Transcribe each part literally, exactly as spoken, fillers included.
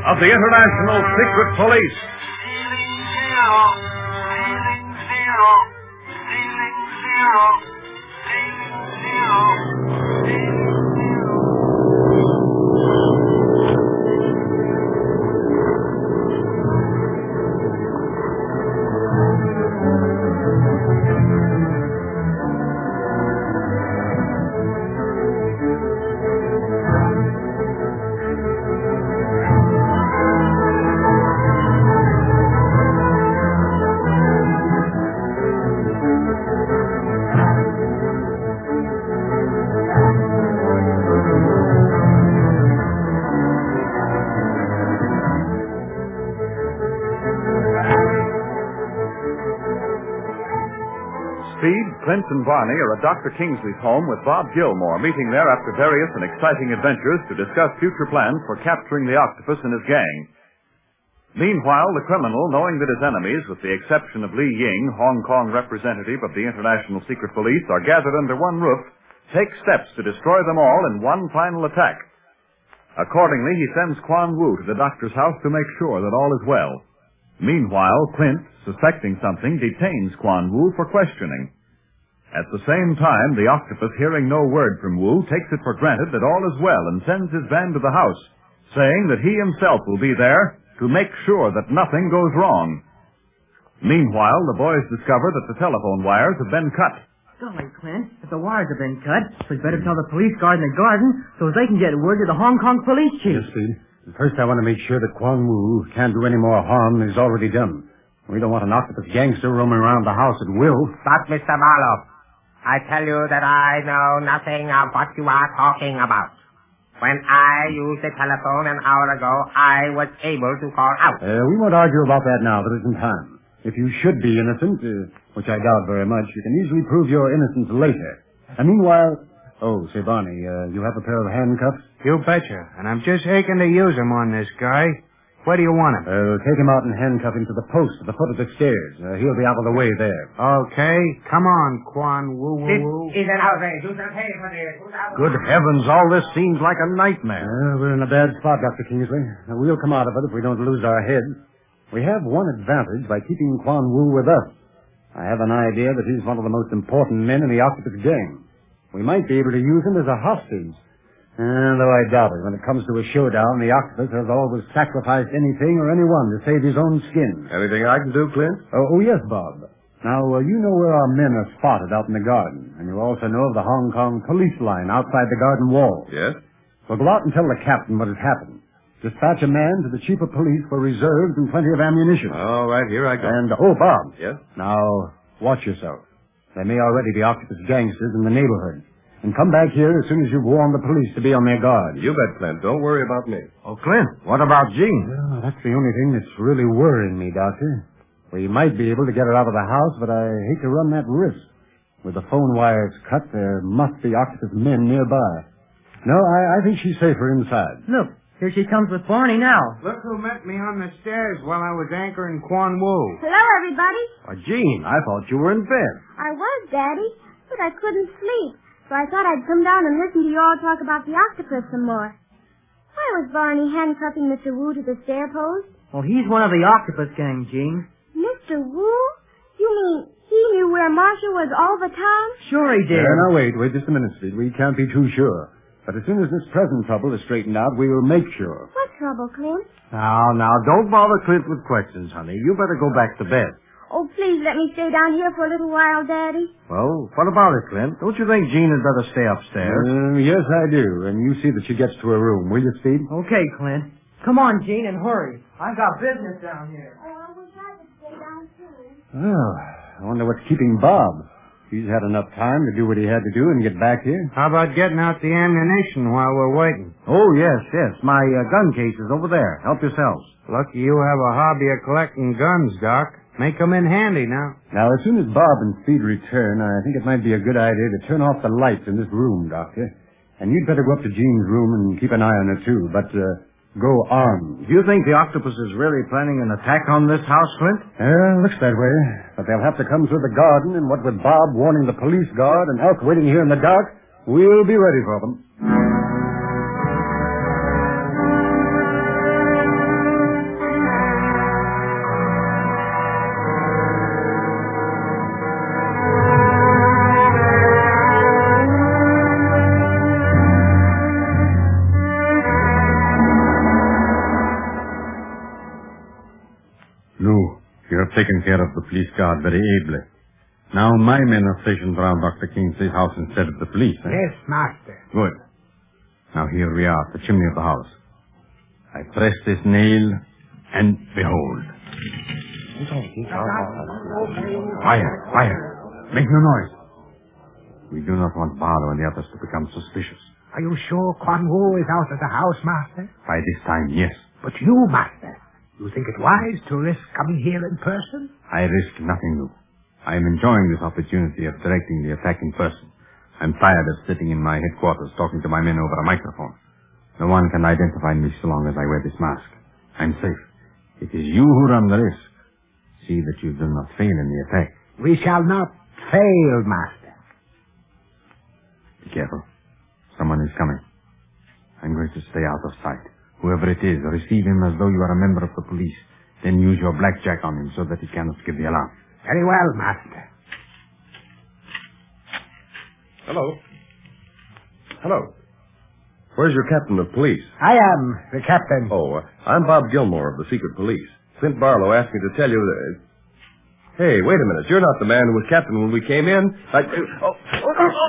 of the International Secret Police. Speed, Clint, and Barney are at Doctor Kingsley's home with Bob Gilmore, meeting there after various and exciting adventures to discuss future plans for capturing the octopus and his gang. Meanwhile, the criminal, knowing that his enemies, with the exception of Li Ying, Hong Kong representative of the International Secret Police, are gathered under one roof, takes steps to destroy them all in one final attack. Accordingly, he sends Quan Wu to the doctor's house to make sure that all is well. Meanwhile, Clint, suspecting something, detains Quan Wu for questioning. At the same time, the octopus, hearing no word from Wu, takes it for granted that all is well and sends his van to the house, saying that he himself will be there to make sure that nothing goes wrong. Meanwhile, the boys discover that the telephone wires have been cut. Golly, Clint, if the wires have been cut, we'd better tell the police guard in the garden so they can get word to the Hong Kong police chief. Yes, Speed. First, I want to make sure that Quan Wu can't do any more harm than he's already done. We don't want an octopus gangster roaming around the house at will. But, Mister Marlowe, I tell you that I know nothing of what you are talking about. When I used the telephone an hour ago, I was able to call out. Uh, we won't argue about that now. There isn't time. If you should be innocent, uh, which I doubt very much, you can easily prove your innocence later. And meanwhile... Oh, say, Barney, uh, you have a pair of handcuffs? You betcha. And I'm just aching to use them on this guy. Where do you want him? Uh, take him out and handcuff him to the post at the foot of the stairs. Uh, he'll be out of the way there. Okay. Come on, Quan Woo Woo This Woo. is an outrage. You shall pay for this. Good heavens, all this seems like a nightmare. Uh, we're in a bad spot, Doctor Kingsley. Uh, we'll come out of it if we don't lose our heads. We have one advantage by keeping Quan Wu with us. I have an idea that he's one of the most important men in the octopus gang. We might be able to use him as a hostage. Uh, though I doubt it. When it comes to a showdown, the octopus has always sacrificed anything or anyone to save his own skin. Anything I can do, Clint? Oh, oh yes, Bob. Now, uh, you know where our men are spotted out in the garden, and you also know of the Hong Kong police line outside the garden wall. Yes? Well, go out and tell the captain what has happened. Dispatch a man to the chief of police for reserves and plenty of ammunition. All right, here I go. And, oh, Bob. Yes? Now, watch yourself. There may already be octopus gangsters in the neighborhood. And come back here as soon as you've warned the police to be on their guard. You bet, Clint. Don't worry about me. Oh, Clint, what about Jean? Well, that's the only thing that's really worrying me, Doctor. We might be able to get her out of the house, but I hate to run that risk. With the phone wires cut, there must be octopus men nearby. No, I, I think she's safer inside. Look, here she comes with Barney now. Look who met me on the stairs while I was anchoring Quan Wu. Hello, everybody. Why, Jean, I thought you were in bed. I was, Daddy, but I couldn't sleep, so I thought I'd come down and listen to you all talk about the octopus some more. Why was Barney handcuffing Mister Wu to the stair post? Well, he's one of the octopus gang, Jean. Mister Wu? You mean he knew where Marshall was all the time? Sure he did. Uh, now, wait, wait just a minute, Speed. We can't be too sure. But as soon as this present trouble is straightened out, we will make sure. What trouble, Clint? Now, now, don't bother Clint with questions, honey. You better go back to bed. Oh, please let me stay down here for a little while, Daddy. Well, what about it, Clint? Don't you think Jean had better stay upstairs? Uh, yes, I do. And you see that she gets to her room, will you, Speed? Okay, Clint. Come on, Jean, and hurry. I've got business down here. Oh, I wish I could stay down, too. Well, I wonder what's keeping Bob. He's had enough time to do what he had to do and get back here. How about getting out the ammunition while we're waiting? Oh, yes, yes. My uh, gun case is over there. Help yourselves. Lucky you have a hobby of collecting guns, Doc. Make 'em in handy now. Now, as soon as Bob and Speed return, I think it might be a good idea to turn off the lights in this room, Doctor. And you'd better go up to Jean's room and keep an eye on her, too. But, uh, go armed. Do you think the octopus is really planning an attack on this house, Clint? Uh, looks that way. But they'll have to come through the garden, and what with Bob warning the police guard and Elk waiting here in the dark, we'll be ready for them. Lou, you have taken care of the police guard very ably. Now my men are stationed around Doctor Kingsley's house instead of the police. Eh? Yes, master. Good. Now here we are, at the chimney of the house. I press this nail, and behold. Quiet, quiet. Make no noise. We do not want Barlow and the others to become suspicious. Are you sure Quan Wu is out of the house, master? By this time, yes. But you, master, you think it wise to risk coming here in person? I risk nothing, Lou. I am enjoying this opportunity of directing the attack in person. I'm tired of sitting in my headquarters talking to my men over a microphone. No one can identify me so long as I wear this mask. I'm safe. It is you who run the risk. See that you do not fail in the attack. We shall not fail, master. Be careful. Someone is coming. I'm going to stay out of sight. Whoever it is, receive him as though you are a member of the police. Then use your blackjack on him so that he cannot give the alarm. Very well, master. Hello. Hello. Where's your captain of police? I am the captain. Oh, uh, I'm Bob Gilmore of the secret police. Clint Barlow asked me to tell you that... Hey, wait a minute. You're not the man who was captain when we came in. I... Oh, oh, oh.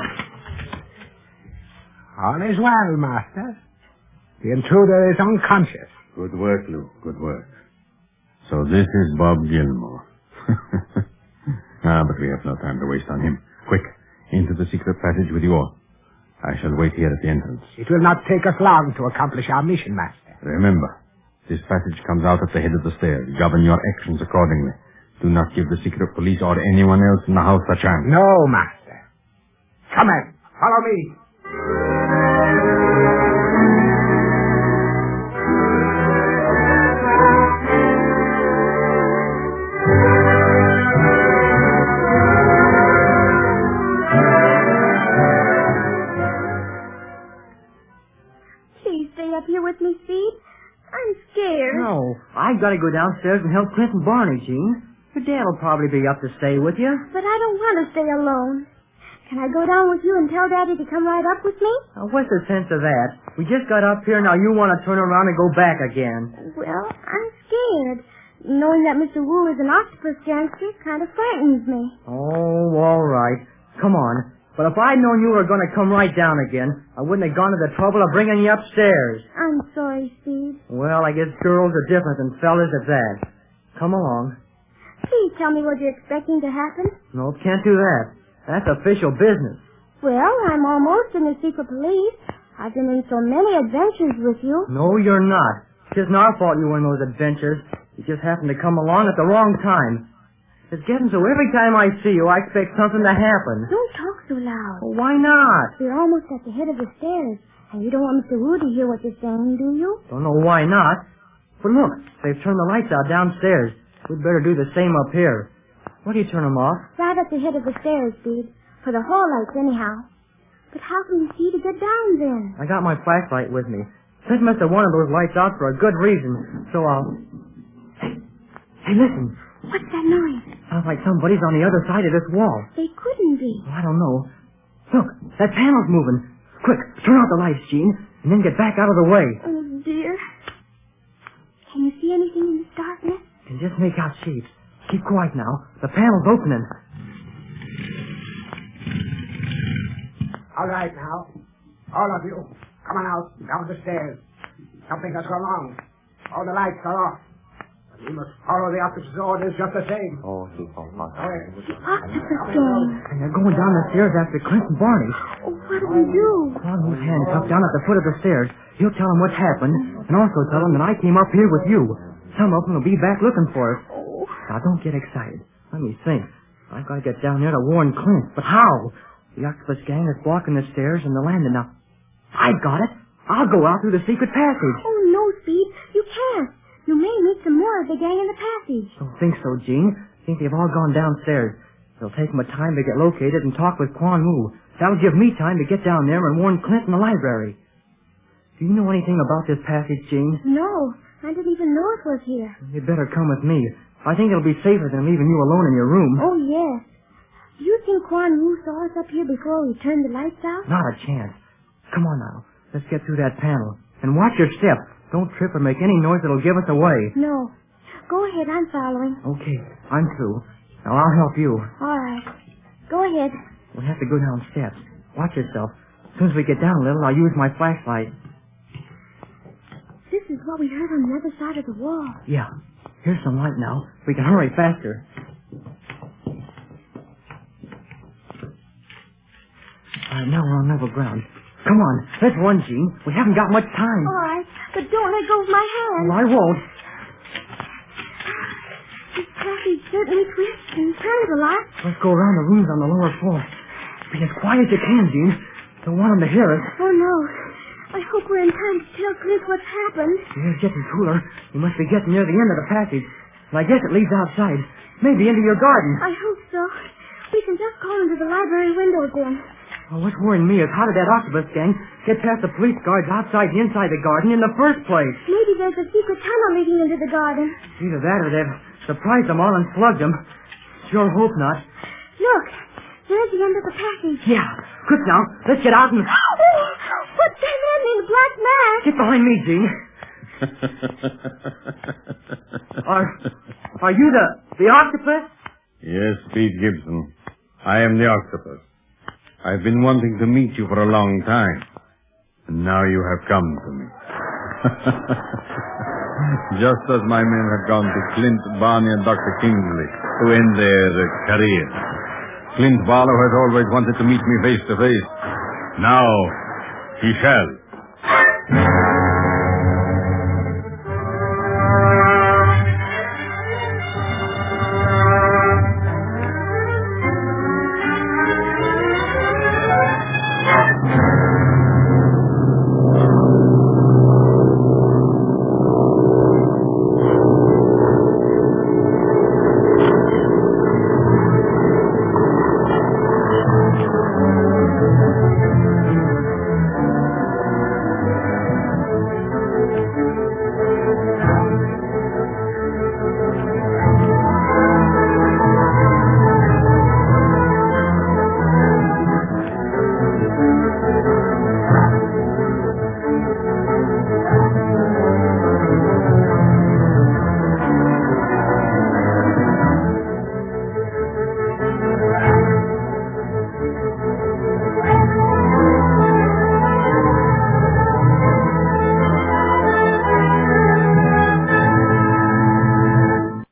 All is well, master. The intruder is unconscious. Good work, Lou. Good work. So this is Bob Gilmore. Ah, but we have no time to waste on him. Quick, into the secret passage with you all. I shall wait here at the entrance. It will not take us long to accomplish our mission, master. Remember, this passage comes out at the head of the stairs. Govern your actions accordingly. Do not give the secret police or anyone else in the house a chance. No, master. Come in. Follow me. No, I've got to go downstairs and help Clint and Barney, Jean. Your dad will probably be up to stay with you. But I don't want to stay alone. Can I go down with you and tell Daddy to come right up with me? Now, what's the sense of that? We just got up here, now you want to turn around and go back again. Well, I'm scared. Knowing that Mister Wu is an octopus gangster kind of frightens me. Oh, all right. Come on. But if I'd known you were going to come right down again, I wouldn't have gone to the trouble of bringing you upstairs. I'm sorry, Steve. Well, I guess girls are different than fellas at that. Come along. Please tell me what you're expecting to happen. Nope, can't do that. That's official business. Well, I'm almost in the secret police. I've been in so many adventures with you. No, you're not. It isn't our fault you were in those adventures. You just happened to come along at the wrong time. It's getting so every time I see you, I expect something to happen. Don't talk so loud. Well, why not? We're almost at the head of the stairs, and you don't want Mister Wu to hear what you're saying, do you? Don't know why not. But look, they've turned the lights out downstairs. We'd better do the same up here. What do you turn them off? Right at the head of the stairs, Speed. For the hall lights, anyhow. But how can we see to get down then? I got my flashlight with me. Clint must have wanted those lights out for a good reason, so I'll... Hey, hey, listen. What's that noise? Sounds like somebody's on the other side of this wall. They couldn't be. Oh, I don't know. Look, that panel's moving. Quick, turn out the lights, Jean, and then get back out of the way. Oh, dear. Can you see anything in this darkness? And just make out shapes. Keep quiet now. The panel's opening. All right now. All of you, come on out, down the stairs. Something has gone wrong. All the lights are off. We must follow the officer's orders just the same. Oh, he's all lost. Octopus gang. And they're going down the stairs after Clint and Barney. Oh, what do we do? Quan Wu's handcuffed down at the foot of the stairs. He'll tell them what's happened, and also tell them that I came up here with you. Some of them will be back looking for us. Oh. Now, don't get excited. Let me think. I've got to get down there to warn Clint. But how? The octopus gang is blocking the stairs and the landing. Now, I've got it. I'll go out through the secret passage. Oh, no, Speed. You can't. You may meet some more of the gang in the passage. Don't think so, Jean. Think they've all gone downstairs. It'll take them a time to get located and talk with Quan Wu. That'll give me time to get down there and warn Clint in the library. Do you know anything about this passage, Jean? No, I didn't even know it was here. You'd better come with me. I think it'll be safer than leaving you alone in your room. Oh, yes. Do you think Quan Wu saw us up here before we turned the lights out? Not a chance. Come on now. Let's get through that panel. And watch your step. Don't trip or make any noise that'll give us away. No. Go ahead, I'm following. Okay, I'm through. Now I'll help you. All right. Go ahead. We'll have to go down steps. Watch yourself. As soon as we get down a little, I'll use my flashlight. This is what we heard on the other side of the wall. Yeah. Here's some light now. We can hurry faster. All right, now we're on level ground. Come on, let's run, Jean. We haven't got much time. All right, but don't let go of my hand. Oh, I won't. This passage certainly twists and turns a lot. Let's go around the rooms on the lower floor. Be as quiet as you can, Jean. Don't want them to hear us. Oh, no. I hope we're in time to tell Clint what's happened. The air's getting cooler. We must be getting near the end of the passage. And I guess it leads outside. Maybe into your garden. I hope so. We can just call into the library window again. Well, what's worrying me is how did that octopus gang get past the police guards outside and inside the garden in the first place? Maybe there's a secret tunnel leading into the garden. Either that or they've surprised them all and slugged them. Sure hope not. Look, there's the end of the passage. Yeah. Quick now. Let's get out and... Oh, what's that man in the black mask? Get behind me, Jean. are, are you the, the octopus? Yes, Pete Gibson. I am the octopus. I've been wanting to meet you for a long time. And now you have come to me. Just as my men have gone to Clint, Barney, and Doctor Kingsley to end their uh, careers. Clint Barlow has always wanted to meet me face to face. Now, he shall.